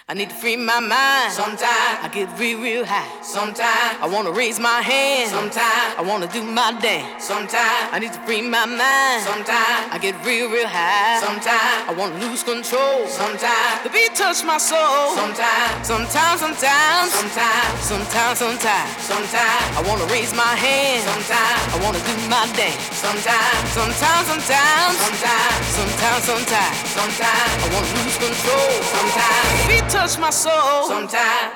I need to free my mind. Sometimes I get real high. Sometimes I wanna raise my hand. Sometimes I wanna do my dance. Sometimes I need to free my mind. Sometimes I get real high. Sometimes I wanna lose control. Sometimes The beat touch my soul. Sometimes Sometimes I wanna raise my hand. Sometimes I wanna do my dance. Sometimes Sometimes I wanna lose control. Sometimes The beat touch my soul. Sometimes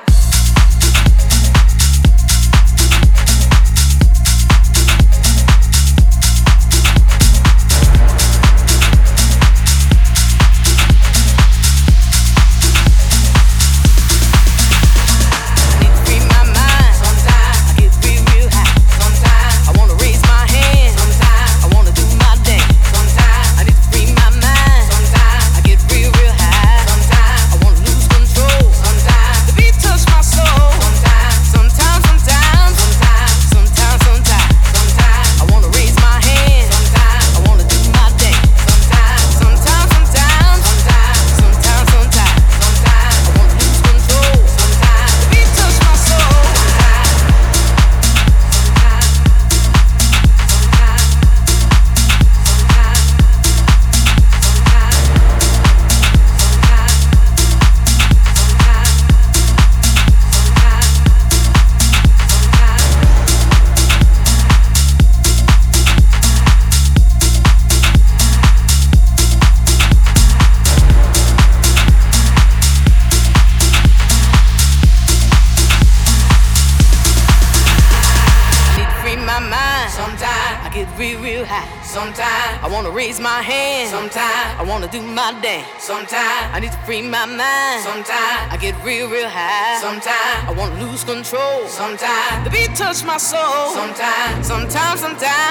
I get real high. Sometimes I wanna raise my hand. Sometimes I wanna do my dance. Sometimes I need to free my mind. Sometimes I get real high. Sometimes I wanna lose control. Sometimes The beat touch my soul. Sometimes Sometimes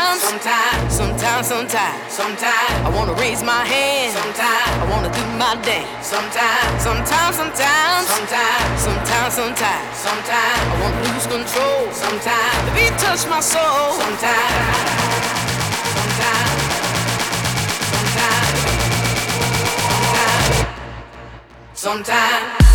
Sometimes I wanna raise my hand. Sometimes I wanna do my dance. Sometimes Sometimes I wanna lose control. Sometimes The beat touch my soul. Sometimes